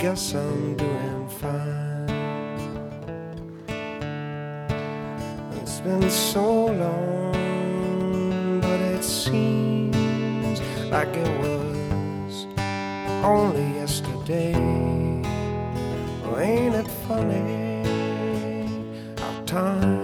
guess I'm doing fine. It's been so long, but it seems like it was only yesterday. Oh, ain't it funny how time